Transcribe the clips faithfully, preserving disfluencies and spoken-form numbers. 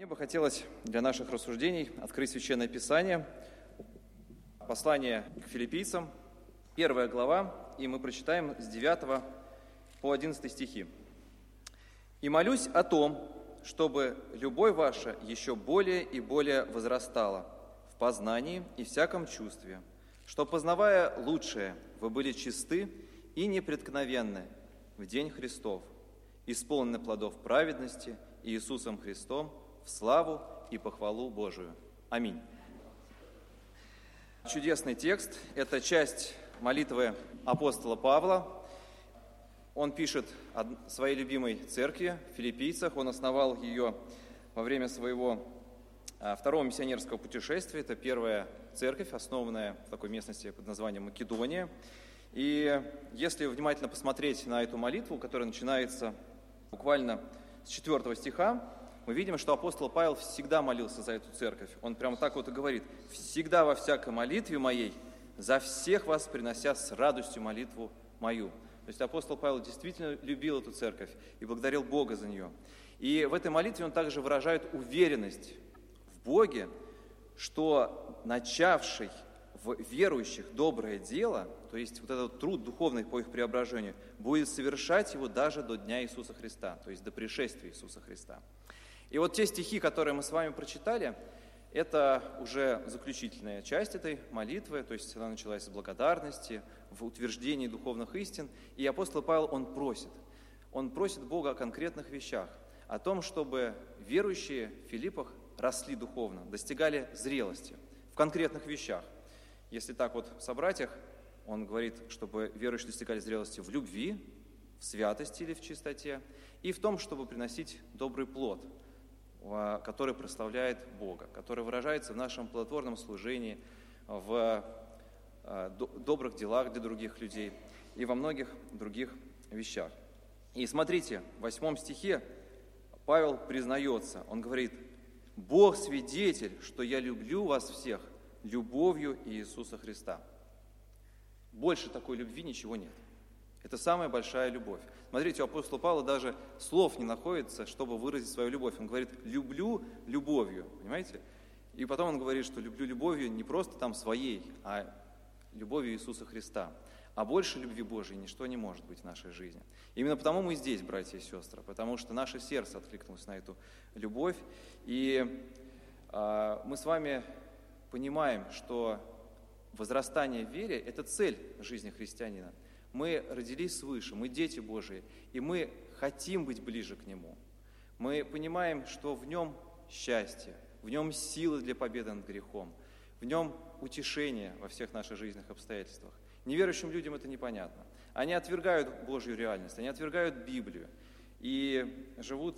Мне бы хотелось для наших рассуждений открыть Священное Писание, послание к филиппийцам, первая глава, и мы прочитаем с девятого по одиннадцатый стихи. «И молюсь о том, чтобы любовь ваша еще более и более возрастала в познании и всяком чувстве, что, познавая лучшее, вы были чисты и непреткновенны в день Христов, исполнены плодов праведности Иисусом Христом, в славу и похвалу Божию. Аминь». Чудесный текст. Это часть молитвы апостола Павла. Он пишет о своей любимой церкви в Филиппийцах. Он основал ее во время своего второго миссионерского путешествия. Это первая церковь, основанная в такой местности под названием Македония. И если внимательно посмотреть на эту молитву, которая начинается буквально с четвертого стиха, мы видим, что апостол Павел всегда молился за эту церковь. Он прямо так вот и говорит: «Всегда во всякой молитве моей, за всех вас принося с радостью молитву мою». То есть апостол Павел действительно любил эту церковь и благодарил Бога за нее. И в этой молитве он также выражает уверенность в Боге, что начавший в верующих доброе дело, то есть вот этот труд духовный по их преображению, будет совершать его даже до дня Иисуса Христа, то есть до пришествия Иисуса Христа. И вот те стихи, которые мы с вами прочитали, это уже заключительная часть этой молитвы, то есть она началась с благодарности, в утверждении духовных истин. И апостол Павел, он просит, он просит Бога о конкретных вещах, о том, чтобы верующие в Филиппах росли духовно, достигали зрелости в конкретных вещах. Если так вот собрать их, он говорит, чтобы верующие достигали зрелости в любви, в святости или в чистоте, и в том, чтобы приносить добрый плод, который прославляет Бога, который выражается в нашем плодотворном служении, в добрых делах для других людей и во многих других вещах. И смотрите, в восьмом стихе Павел признается, он говорит: «Бог свидетель, что я люблю вас всех любовью Иисуса Христа». Больше такой любви ничего нет. Это самая большая любовь. Смотрите, у апостола Павла даже слов не находится, чтобы выразить свою любовь. Он говорит: «люблю любовью», понимаете? И потом он говорит, что люблю любовью не просто там своей, а любовью Иисуса Христа. А больше любви Божией ничто не может быть в нашей жизни. Именно потому мы здесь, братья и сестры, потому что наше сердце откликнулось на эту любовь. И э, мы с вами понимаем, что возрастание в вере – это цель жизни христианина. Мы родились свыше, мы дети Божии, и мы хотим быть ближе к Нему. Мы понимаем, что в Нем счастье, в Нем силы для победы над грехом, в Нем утешение во всех наших жизненных обстоятельствах. Неверующим людям это непонятно. Они отвергают Божью реальность, они отвергают Библию и живут,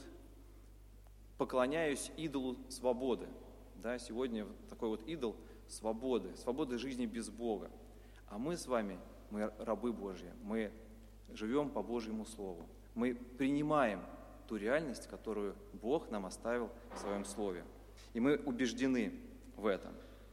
поклоняясь идолу свободы. Да, сегодня такой вот идол свободы, свободы жизни без Бога. А мы с вами, мы рабы Божьи, мы живем по Божьему Слову. Мы принимаем ту реальность, которую Бог нам оставил в Своем Слове. И мы убеждены в этом.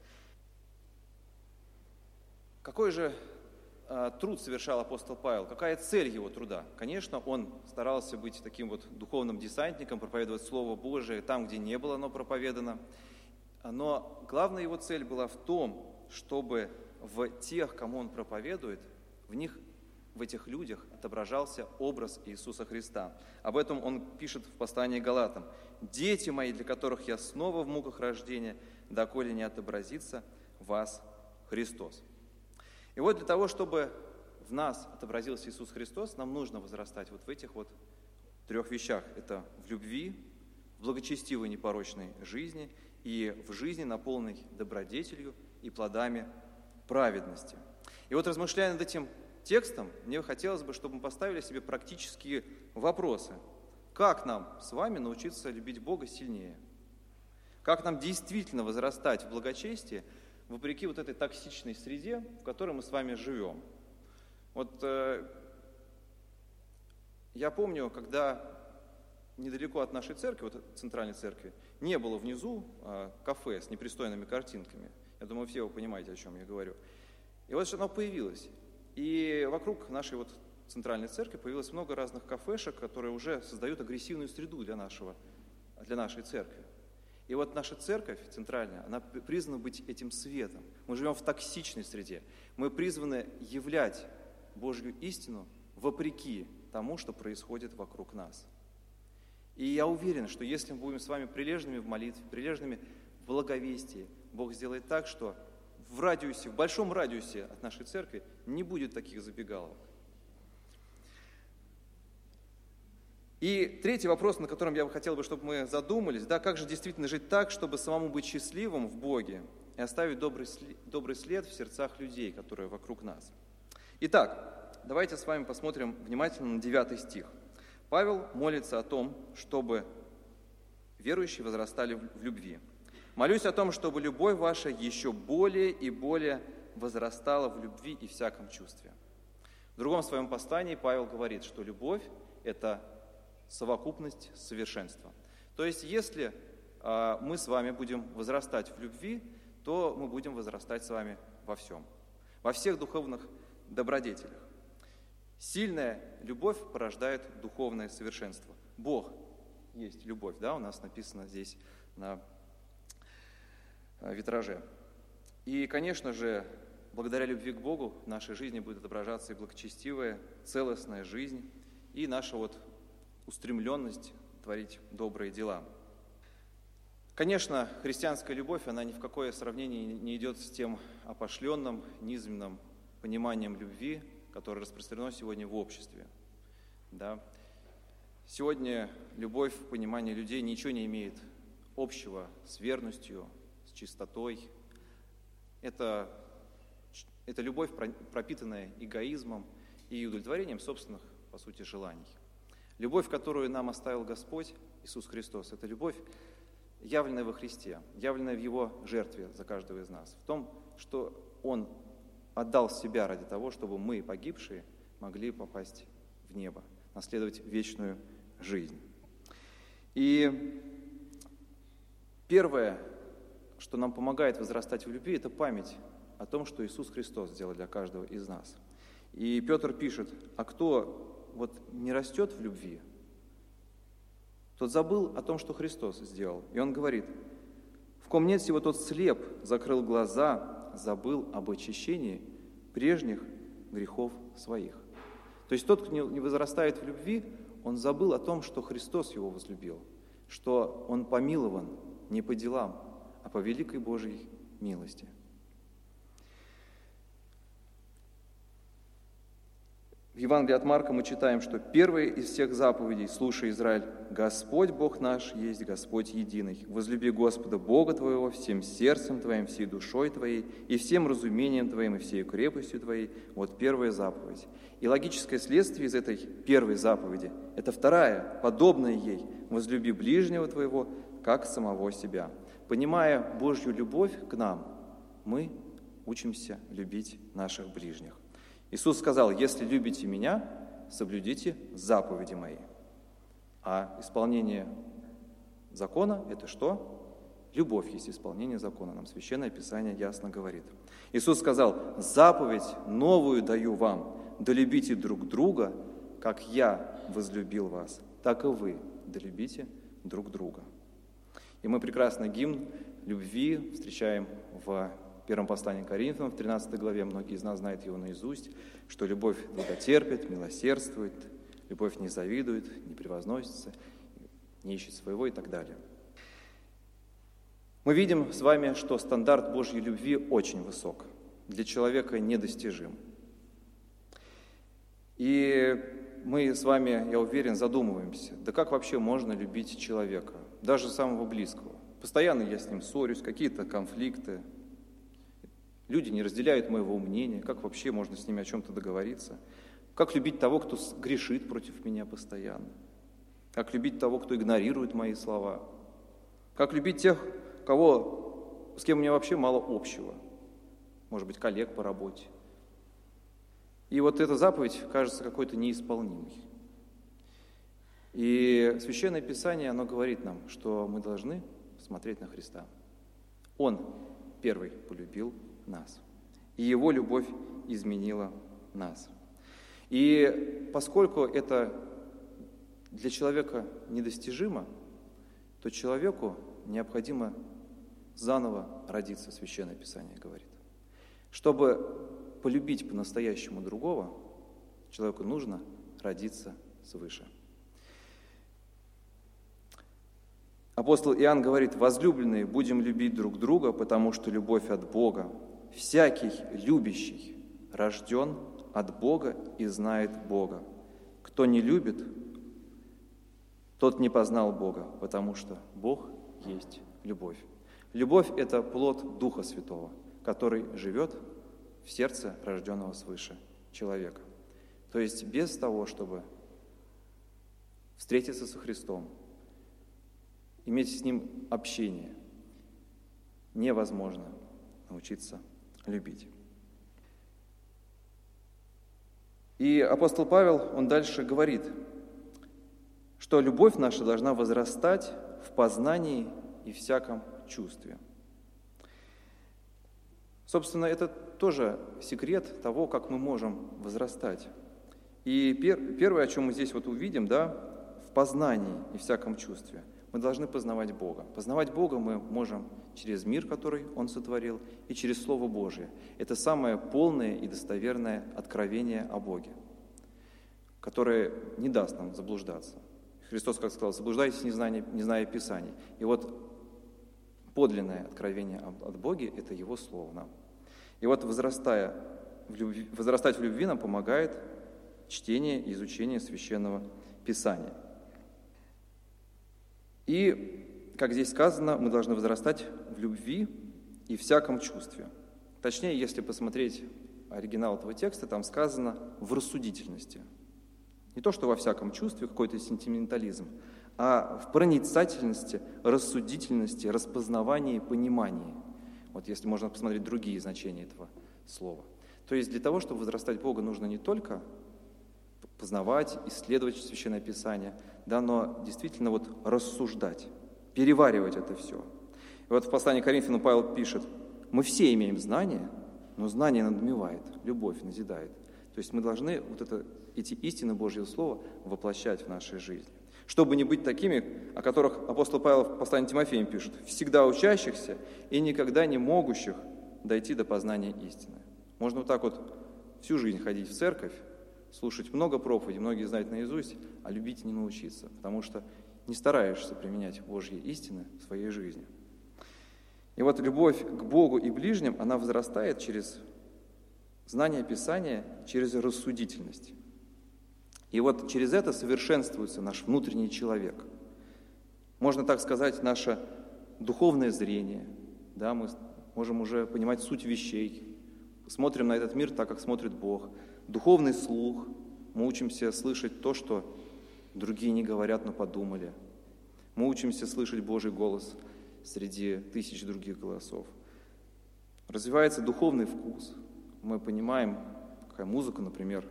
Какой же э, труд совершал апостол Павел? Какая цель его труда? Конечно, он старался быть таким вот духовным десантником, проповедовать Слово Божие там, где не было оно проповедано. Но главная его цель была в том, чтобы в тех, кому он проповедует, в них, в этих людях отображался образ Иисуса Христа. Об этом он пишет в послании к Галатам: «Дети мои, для которых я снова в муках рождения, доколе не отобразится в вас Христос». И вот для того, чтобы в нас отобразился Иисус Христос, нам нужно возрастать вот в этих вот трех вещах. Это в любви, в благочестивой непорочной жизни и в жизни, наполненной добродетелью и плодами праведности. И вот, размышляя над этим текстом, мне хотелось бы, чтобы мы поставили себе практические вопросы. Как нам с вами научиться любить Бога сильнее? Как нам действительно возрастать в благочестии, вопреки вот этой токсичной среде, в которой мы с вами живем? Вот э, я помню, когда недалеко от нашей церкви, вот центральной церкви, не было внизу э, кафе с непристойными картинками. Я думаю, все вы понимаете, о чем я говорю. И вот оно появилось. И вокруг нашей вот центральной церкви появилось много разных кафешек, которые уже создают агрессивную среду для, нашего, для нашей церкви. И вот наша церковь центральная, она призвана быть этим светом. Мы живем в токсичной среде. Мы призваны являть Божью истину вопреки тому, что происходит вокруг нас. И я уверен, что если мы будем с вами прилежными в молитве, прилежными в благовестии, Бог сделает так, что в радиусе, в большом радиусе от нашей церкви не будет таких забегаловок. И третий вопрос, на котором я бы хотел, чтобы мы задумались, да, как же действительно жить так, чтобы самому быть счастливым в Боге и оставить добрый след, добрый след в сердцах людей, которые вокруг нас. Итак, давайте с вами посмотрим внимательно на девятый стих. Павел молится о том, чтобы верующие возрастали в любви. «Молюсь о том, чтобы любовь ваша еще более и более возрастала в любви и всяком чувстве». В другом своем послании Павел говорит, что любовь – это совокупность совершенства. То есть, если э, мы с вами будем возрастать в любви, то мы будем возрастать с вами во всем, во всех духовных добродетелях. Сильная любовь порождает духовное совершенство. Бог есть любовь, да, у нас написано здесь на витраже. И, конечно же, благодаря любви к Богу в нашей жизни будет отображаться и благочестивая, целостная жизнь, и наша вот устремленность творить добрые дела. Конечно, христианская любовь, она ни в какое сравнение не идет с тем опошленным, низменным пониманием любви, которое распространено сегодня в обществе. Да? Сегодня любовь в понимании людей ничего не имеет общего с верностью, с чистотой. Это, это любовь, пропитанная эгоизмом и удовлетворением собственных, по сути, желаний. Любовь, которую нам оставил Господь Иисус Христос, это любовь, явленная во Христе, явленная в Его жертве за каждого из нас, в том, что Он отдал себя ради того, чтобы мы, погибшие, могли попасть в небо, наследовать вечную жизнь. И первое, что нам помогает возрастать в любви, это память о том, что Иисус Христос сделал для каждого из нас. И Петр пишет: а кто вот не растет в любви, тот забыл о том, что Христос сделал. И он говорит: в ком нет всего, тот слеп, закрыл глаза, забыл об очищении прежних грехов своих. То есть тот, кто не возрастает в любви, он забыл о том, что Христос его возлюбил, что он помилован не по делам, а по великой Божьей милости. В Евангелии от Марка мы читаем, что первая из всех заповедей: «Слушай, Израиль, Господь Бог наш есть Господь единый. Возлюби Господа Бога твоего всем сердцем твоим, всей душой твоей, и всем разумением твоим, и всей крепостью твоей». Вот первая заповедь. И логическое следствие из этой первой заповеди – это вторая, подобная ей: «Возлюби ближнего твоего, как самого себя». Понимая Божью любовь к нам, мы учимся любить наших ближних. Иисус сказал: «Если любите Меня, соблюдите заповеди Мои». А исполнение закона – это что? Любовь есть исполнение закона. Нам Священное Писание ясно говорит. Иисус сказал: «Заповедь новую даю вам, да любите друг друга, как Я возлюбил вас, так и вы долюбите друг друга». И мы прекрасный гимн любви встречаем в первом послании к Коринфянам, в тринадцатой главе, многие из нас знают его наизусть, что любовь долготерпит, милосердствует, любовь не завидует, не превозносится, не ищет своего и так далее. Мы видим с вами, что стандарт Божьей любви очень высок, для человека недостижим. И мы с вами, я уверен, задумываемся, да как вообще можно любить человека, даже самого близкого? Постоянно я с ним ссорюсь, какие-то конфликты, люди не разделяют моего мнения, как вообще можно с ними о чем-то договориться? Как любить того, кто грешит против меня постоянно? Как любить того, кто игнорирует мои слова? Как любить тех, кого, с кем у меня вообще мало общего? Может быть, коллег по работе. И вот эта заповедь кажется какой-то неисполнимой. И Священное Писание, оно говорит нам, что мы должны смотреть на Христа. Он первый полюбил нас, и Его любовь изменила нас. И поскольку это для человека недостижимо, то человеку необходимо заново родиться, Священное Писание говорит. Чтобы полюбить по-настоящему другого, человеку нужно родиться свыше. Апостол Иоанн говорит: «Возлюбленные, будем любить друг друга, потому что любовь от Бога. Всякий любящий рожден от Бога и знает Бога. Кто не любит, тот не познал Бога, потому что Бог есть любовь». Любовь – это плод Духа Святого, который живет в сердце рожденного свыше человека. То есть без того, чтобы встретиться со Христом, иметь с Ним общение, невозможно научиться любить. И апостол Павел, он дальше говорит, что любовь наша должна возрастать в познании и всяком чувстве. Собственно, это тоже секрет того, как мы можем возрастать. И пер, первое, о чем мы здесь вот увидим, да, в познании и всяком чувстве. Мы должны познавать Бога. Познавать Бога мы можем через мир, который Он сотворил, и через Слово Божие. Это самое полное и достоверное откровение о Боге, которое не даст нам заблуждаться. Христос, как сказал, заблуждайтесь, не зная, не зная Писаний. И вот подлинное откровение от Боге – это Его Слово нам. И вот возрастая в любви, возрастать в любви нам помогает чтение и изучение Священного Писания. И, как здесь сказано, мы должны возрастать в любви и всяком чувстве. Точнее, если посмотреть оригинал этого текста, там сказано «в рассудительности». Не то, что во всяком чувстве какой-то сентиментализм, а в проницательности, рассудительности, распознавании, понимании. Вот если можно посмотреть другие значения этого слова. То есть для того, чтобы возрастать в Бога, нужно не только познавать, исследовать Священное Писание, да, но действительно вот рассуждать, переваривать это все. И вот в послании к Коринфянам Павел пишет: «Мы все имеем знание, но знание надмевает, любовь назидает». То есть мы должны вот это, эти истины Божьего Слова воплощать в нашей жизни. Чтобы не быть такими, о которых апостол Павел в послании к Тимофеям пишет: «всегда учащихся и никогда не могущих дойти до познания истины». Можно вот так вот всю жизнь ходить в церковь, слушать много проповедей, многие знают наизусть, а любить не научиться, потому что не стараешься применять Божьи истины в своей жизни. И вот любовь к Богу и ближним, она возрастает через знание Писания, через рассудительность. И вот через это совершенствуется наш внутренний человек. Можно так сказать, наше духовное зрение. Да, мы можем уже понимать суть вещей, смотрим на этот мир так, как смотрит Бог. Духовный слух, мы учимся слышать то, что другие не говорят, но подумали. Мы учимся слышать Божий голос среди тысяч других голосов. Развивается духовный вкус. Мы понимаем, какая музыка, например,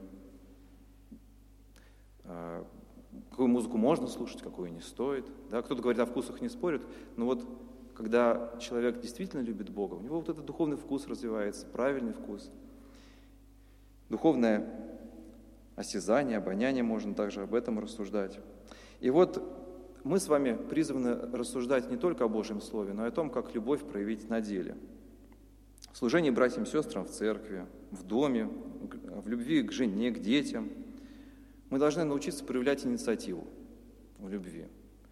какую музыку можно слушать, какую не стоит. Да, кто-то говорит, о вкусах не спорят, но вот когда человек действительно любит Бога, у него вот этот духовный вкус развивается, правильный вкус. Духовное осязание, обоняние, можно также об этом рассуждать. И вот мы с вами призваны рассуждать не только о Божьем Слове, но и о том, как любовь проявить на деле. В служении братьям и сестрам в церкви, в доме, в любви к жене, к детям. Мы должны научиться проявлять инициативу в любви.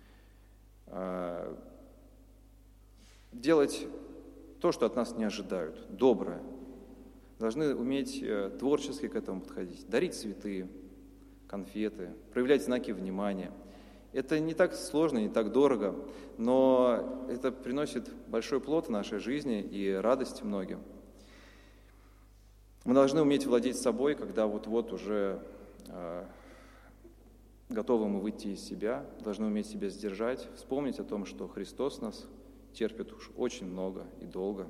Делать то, что от нас не ожидают, доброе. Должны уметь творчески к этому подходить, дарить цветы, конфеты, проявлять знаки внимания. Это не так сложно, не так дорого, но это приносит большой плод в нашей жизни и радость многим. Мы должны уметь владеть собой, когда вот-вот уже э, готовы мы выйти из себя, должны уметь себя сдержать, вспомнить о том, что Христос нас терпит уж очень много и долго.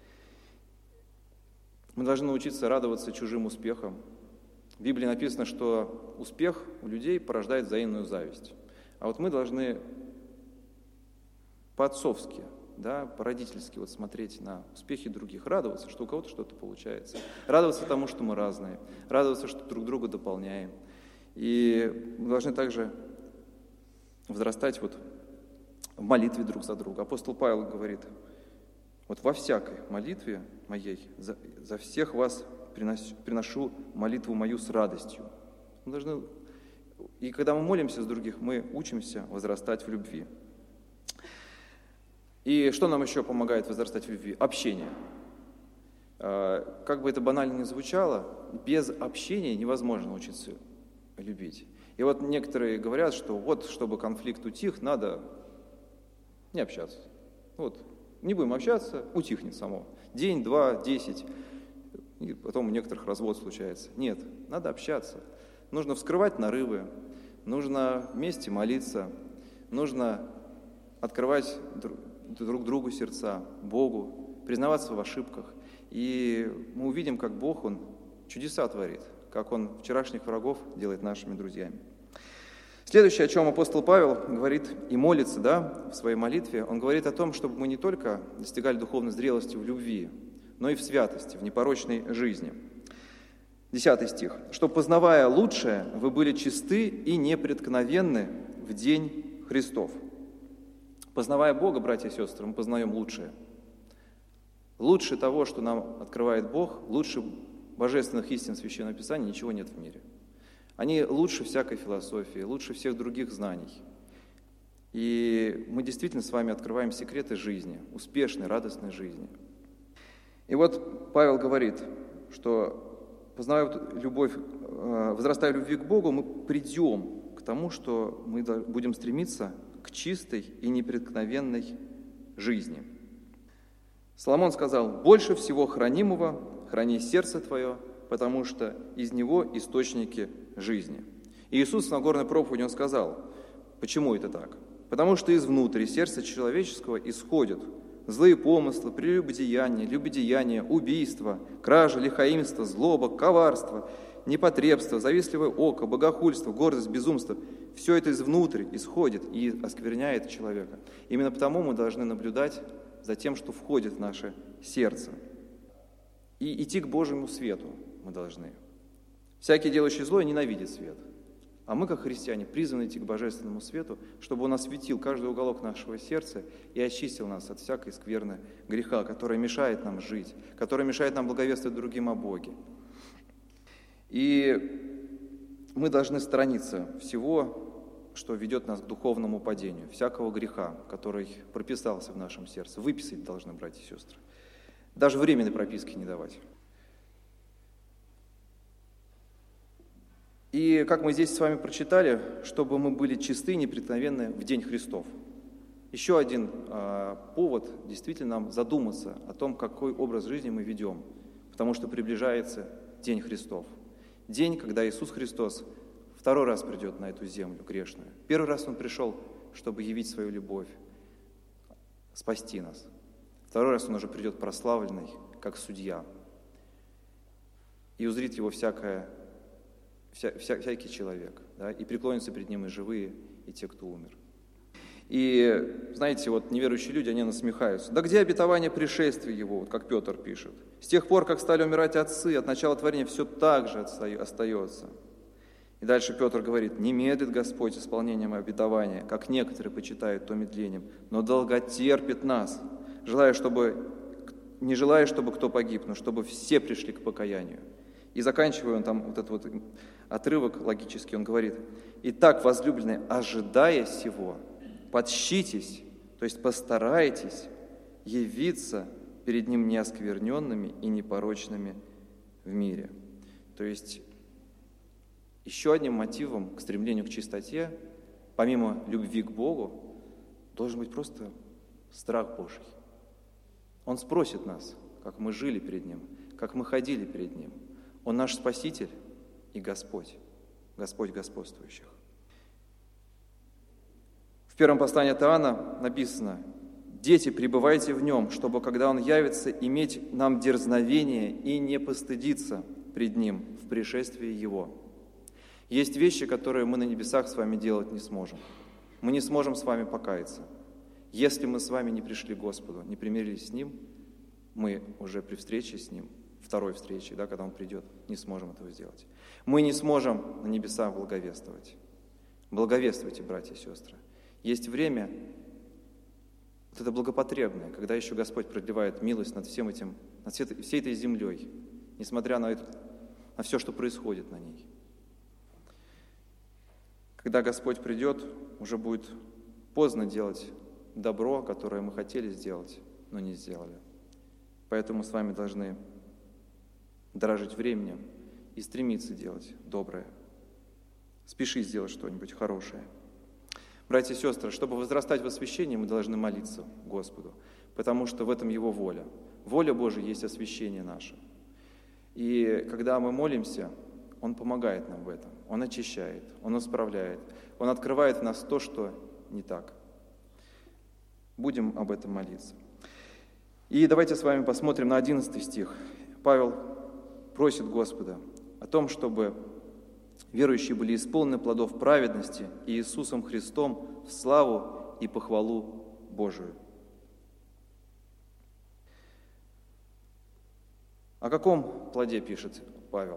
Мы должны научиться радоваться чужим успехам. В Библии написано, что успех у людей порождает взаимную зависть. А вот мы должны по-отцовски, да, по-родительски вот смотреть на успехи других, радоваться, что у кого-то что-то получается, радоваться тому, что мы разные, радоваться, что друг друга дополняем. И мы должны также возрастать вот в молитве друг за друга. Апостол Павел говорит: вот во всякой молитве моей за, за всех вас приношу, приношу молитву мою с радостью. Мы должны, и когда мы молимся за других, мы учимся возрастать в любви. И что нам еще помогает возрастать в любви? Общение. Как бы это банально ни звучало, без общения невозможно научиться любить. И вот некоторые говорят, что вот, чтобы конфликт утих, надо не общаться. Вот, не будем общаться, утихнет само. День, два, десять, и потом у некоторых развод случается. Нет, надо общаться. Нужно вскрывать нарывы, нужно вместе молиться, нужно открывать друг другу сердца, Богу, признаваться в ошибках. И мы увидим, как Бог, Он чудеса творит, как Он вчерашних врагов делает нашими друзьями. Следующее, о чем апостол Павел говорит и молится, да, в своей молитве, он говорит о том, чтобы мы не только достигали духовной зрелости в любви, но и в святости, в непорочной жизни. Десятый стих. «Что, познавая лучшее, вы были чисты и непреткновенны в день Христов». Познавая Бога, братья и сестры, мы познаем лучшее. Лучше того, что нам открывает Бог, лучше божественных истин Священного Писания ничего нет в мире. Они лучше всякой философии, лучше всех других знаний. И мы действительно с вами открываем секреты жизни, успешной, радостной жизни. И вот Павел говорит, что, познавая любовь, возрастая в любви к Богу, мы придем к тому, что мы будем стремиться к чистой и непреткновенной жизни. Соломон сказал: «Больше всего хранимого храни сердце твое, потому что из него источники жизни». И Иисус в Нагорной проповеди, Он сказал: почему это так? Потому что изнутри сердца человеческого исходят злые помыслы, прелюбодеяние, любодеяние, убийство, кража, лихаимство, злоба, коварство, непотребство, завистливое око, богохульство, гордость, безумство. Все это изнутри исходит и оскверняет человека. Именно потому мы должны наблюдать за тем, что входит в наше сердце. И идти к Божьему свету мы должны. Всякий, делающий злое, ненавидит свет. А мы, как христиане, призваны идти к Божественному свету, чтобы Он осветил каждый уголок нашего сердца и очистил нас от всякой скверны греха, которая мешает нам жить, которая мешает нам благовествовать другим о Боге. И мы должны сторониться всего, что ведет нас к духовному падению, всякого греха, который прописался в нашем сердце. Выписать должны, братья и сестры. Даже временной прописки не давать. И, как мы здесь с вами прочитали, чтобы мы были чисты и непреткновенны в день Христов. Еще один э, повод действительно нам задуматься о том, какой образ жизни мы ведем, потому что приближается день Христов. День, когда Иисус Христос второй раз придет на эту землю грешную. Первый раз Он пришел, чтобы явить свою любовь, спасти нас. Второй раз Он уже придет прославленный, как судья. И узрит Его всякое, вся, вся, всякий человек, да, и преклонятся перед Ним и живые, и те, кто умер. И, знаете, вот неверующие люди, они насмехаются. Да где обетование пришествия Его, вот как Петр пишет? С тех пор, как стали умирать отцы, от начала творения все так же остается. И дальше Петр говорит: «Не медлит Господь с исполнением обетования, как некоторые почитают то медлением, но долготерпит нас, желая, чтобы, не желая, чтобы кто погиб, но чтобы все пришли к покаянию». И заканчивая он там вот этот вот отрывок логический, он говорит: «Итак, возлюбленные, ожидая сего, подщитесь, то есть постарайтесь явиться перед Ним неоскверненными и непорочными в мире». То есть еще одним мотивом к стремлению к чистоте, помимо любви к Богу, должен быть просто страх Божий. Он спросит нас, как мы жили перед Ним, как мы ходили перед Ним. Он наш Спаситель и Господь, Господь господствующих. В первом послании от Иоанна написано: «Дети, пребывайте в Нем, чтобы, когда Он явится, иметь нам дерзновение и не постыдиться пред Ним в пришествии Его». Есть вещи, которые мы на небесах с вами делать не сможем. Мы не сможем с вами покаяться. Если мы с вами не пришли к Господу, не примирились с Ним, мы уже при встрече с Ним, второй встрече, да, когда Он придет, не сможем этого сделать. Мы не сможем на небесах благовествовать. Благовествуйте, братья и сестры. Есть время Вот это благопотребное, когда еще Господь продлевает милость над всем этим, над всей этой землей, несмотря на, это, на все, что происходит на ней. Когда Господь придет, уже будет поздно делать добро, которое мы хотели сделать, но не сделали. Поэтому мы с вами должны дорожить временем и стремиться делать доброе. Спеши сделать что-нибудь хорошее. Братья и сестры, чтобы возрастать в освящении, мы должны молиться Господу, потому что в этом Его воля. Воля Божия есть освящение наше. И когда мы молимся, Он помогает нам в этом. Он очищает, Он исправляет, Он открывает в нас то, что не так. Будем об этом молиться. И давайте с вами посмотрим на одиннадцатый стих. Павел просит Господа о том, чтобы верующие были исполнены плодов праведности и Иисусом Христом в славу и похвалу Божию. О каком плоде пишет Павел?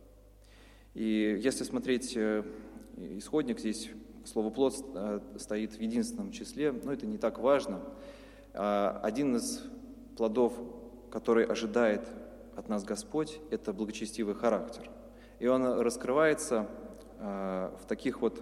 И если смотреть исходник, здесь слово «плод» стоит в единственном числе, но это не так важно. Один из плодов, который ожидает от нас Господь, это благочестивый характер. И он раскрывается в таких вот,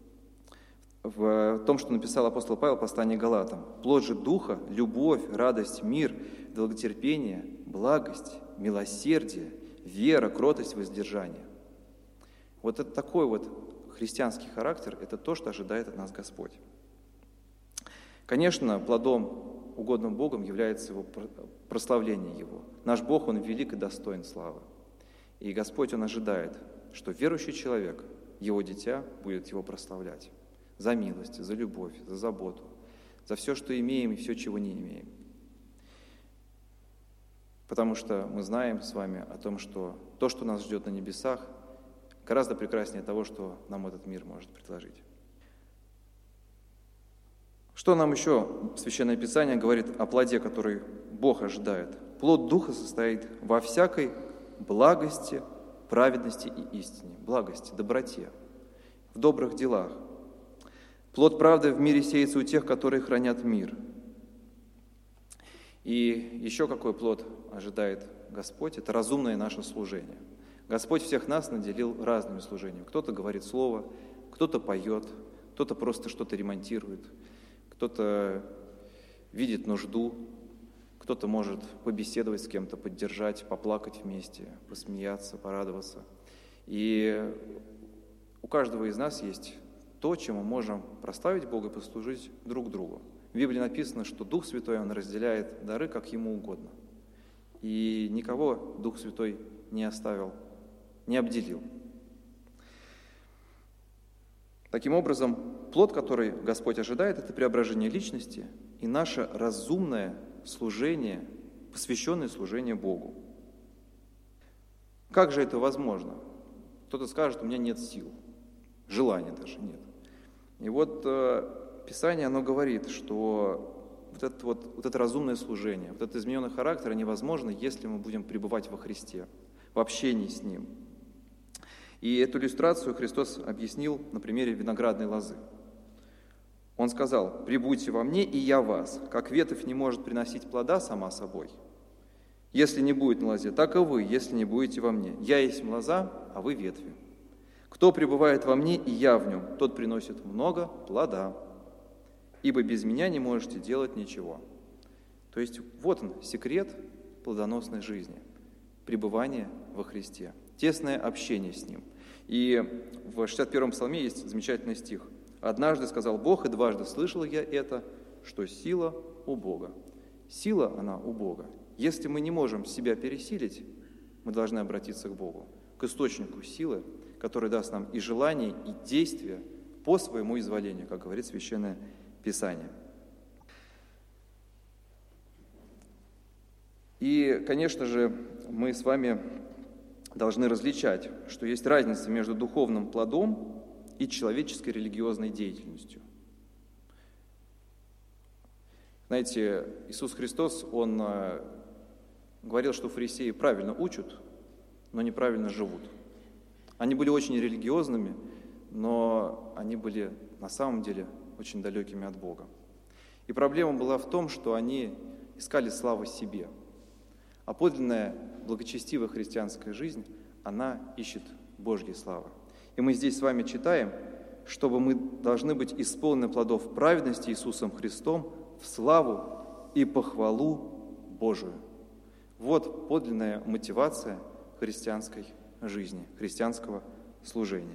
в том, что написал апостол Павел в послании к Галатам. «Плод же Духа – любовь, радость, мир, долготерпение, благость, милосердие, вера, кротость, воздержание». Вот это такой вот христианский характер – это то, что ожидает от нас Господь. Конечно, плодом, угодным Богом, является его прославление Его. Наш Бог, Он велик и достоин славы. И Господь, Он ожидает, что верующий человек, Его дитя, будет Его прославлять за милость, за любовь, за заботу, за все, что имеем и все, чего не имеем. Потому что мы знаем с вами о том, что то, что нас ждет на небесах, гораздо прекраснее того, что нам этот мир может предложить. Что нам еще Священное Писание говорит о плоде, который Бог ожидает? Плод Духа состоит во всякой благости, праведности и истине, благости, доброте, в добрых делах. Плод правды в мире сеется у тех, которые хранят мир. И еще какой плод ожидает Господь? Это разумное наше служение. Господь всех нас наделил разными служениями. Кто-то говорит слово, кто-то поет, кто-то просто что-то ремонтирует, кто-то видит нужду, кто-то может побеседовать с кем-то, поддержать, поплакать вместе, посмеяться, порадоваться. И у каждого из нас есть то, чем мы можем прославить Бога и послужить друг другу. В Библии написано, что Дух Святой, Он разделяет дары, как Ему угодно. И никого Дух Святой не оставил, не обделил. Таким образом, плод, который Господь ожидает, это преображение личности и наше разумное служение, посвященное служению Богу. Как же это возможно? Кто-то скажет, у меня нет сил, желания даже нет. И вот э, Писание, оно говорит, что вот это, вот, вот это разумное служение, вот этот измененный характер невозможно, если мы будем пребывать во Христе, в общении с Ним. И эту иллюстрацию Христос объяснил на примере виноградной лозы. Он сказал: «Прибудьте во мне, и я вас, как ветвь не может приносить плода сама собой. Если не будет на лозе, так и вы, если не будете во мне. Я есть лоза, а вы ветви. Кто пребывает во мне, и я в нем, тот приносит много плода. Ибо без меня не можете делать ничего». То есть вот он, секрет плодоносной жизни. Пребывание во Христе, тесное общение с Ним. И в шестьдесят первом псалме есть замечательный стих. «Однажды сказал Бог, и дважды слышал я это, что сила у Бога». Сила, она у Бога. Если мы не можем себя пересилить, мы должны обратиться к Богу, к источнику силы, который даст нам и желание, и действие по своему изволению, как говорит Священное Писание. И, конечно же, мы с вами должны различать, что есть разница между духовным плодом и человеческой религиозной деятельностью. Знаете, Иисус Христос, Он говорил, что фарисеи правильно учат, но неправильно живут. Они были очень религиозными, но они были на самом деле очень далекими от Бога. И проблема была в том, что они искали славу себе. А подлинная благочестивая христианская жизнь, она ищет Божьей славы. И мы здесь с вами читаем, чтобы мы должны быть исполнены плодов праведности Иисусом Христом в славу и похвалу Божию. Вот подлинная мотивация христианской жизни, христианского служения.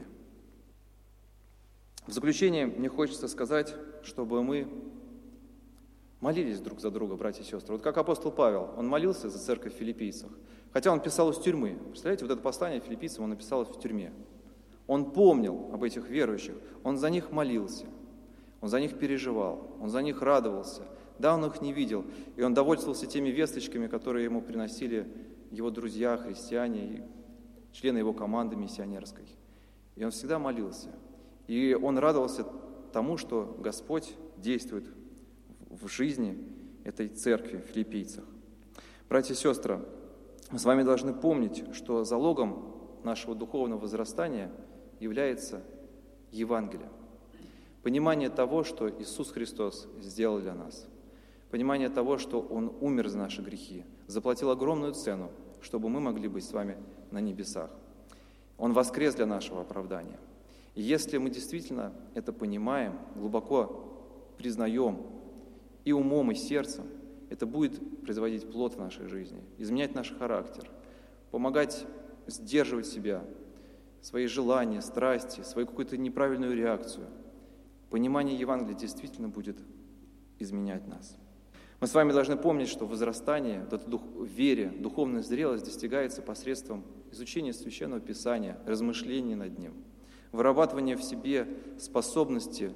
В заключение мне хочется сказать, чтобы мы молились друг за друга, братья и сестры. Вот как апостол Павел, он молился за церковь в Филиппийцах, хотя он писал из тюрьмы. Представляете, вот это послание филиппийцам он написал в тюрьме. Он помнил об этих верующих, он за них молился, он за них переживал, он за них радовался. Да, он их не видел, и он довольствовался теми весточками, которые ему приносили его друзья, христиане, члены его команды миссионерской. И он всегда молился. И он радовался тому, что Господь действует в жизни этой церкви в Филиппийцах. Братья и сестры, мы с вами должны помнить, что залогом нашего духовного возрастания является Евангелие. Понимание того, что Иисус Христос сделал для нас. Понимание того, что Он умер за наши грехи, заплатил огромную цену, чтобы мы могли быть с вами на небесах. Он воскрес для нашего оправдания. И если мы действительно это понимаем, глубоко признаем и умом, и сердцем, это будет производить плод в нашей жизни, изменять наш характер, помогать сдерживать себя, свои желания, страсти, свою какую-то неправильную реакцию. Понимание Евангелия действительно будет изменять нас. Мы с вами должны помнить, что возрастание в вере, духовная зрелость достигается посредством изучения Священного Писания, размышления над ним, вырабатывания в себе способности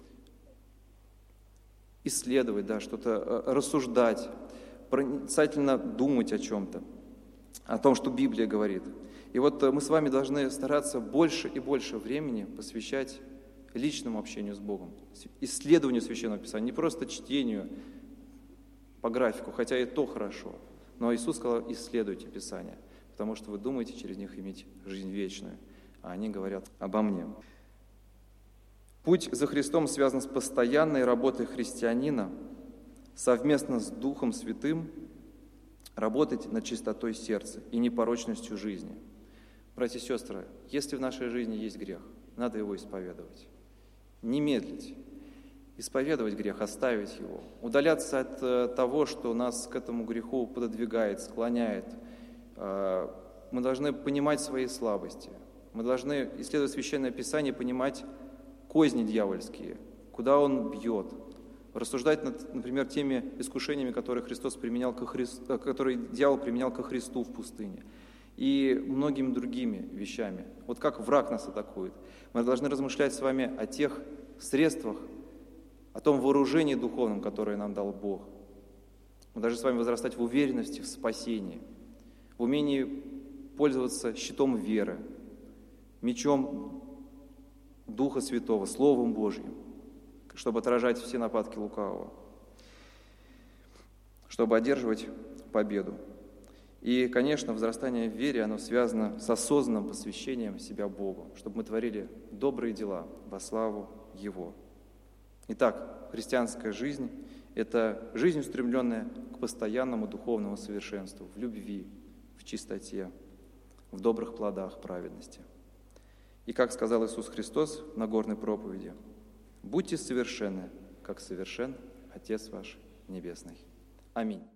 исследовать, да, что-то рассуждать, проницательно думать о чем-то, о том, что Библия говорит. И вот мы с вами должны стараться больше и больше времени посвящать личному общению с Богом, исследованию Священного Писания, не просто чтению по графику, хотя и то хорошо. Но Иисус сказал: исследуйте Писания, потому что вы думаете через них иметь жизнь вечную, а они говорят обо мне. Путь за Христом связан с постоянной работой христианина совместно с Духом Святым работать над чистотой сердца и непорочностью жизни. Братья и сестры, если в нашей жизни есть грех, надо его исповедовать. Не медлить. Исповедовать грех, оставить его. Удаляться от того, что нас к этому греху пододвигает, склоняет. Мы должны понимать свои слабости. Мы должны, исследуя Священное Писание, понимать козни дьявольские, куда он бьет. Рассуждать над, например, теми искушениями, которые Христос применял ко Христу, которые дьявол применял ко Христу в пустыне. И многими другими вещами. Вот как враг нас атакует. Мы должны размышлять с вами о тех средствах, о том вооружении духовном, которое нам дал Бог. Мы должны с вами возрастать в уверенности, в спасении, в умении пользоваться щитом веры, мечом Духа Святого, Словом Божьим, чтобы отражать все нападки лукавого, чтобы одерживать победу. И, конечно, возрастание в вере, оно связано с осознанным посвящением себя Богу, чтобы мы творили добрые дела во славу Его. Итак, христианская жизнь – это жизнь, устремленная к постоянному духовному совершенству, в любви, в чистоте, в добрых плодах праведности. И, как сказал Иисус Христос в Нагорной проповеди: «Будьте совершенны, как совершен Отец ваш Небесный». Аминь.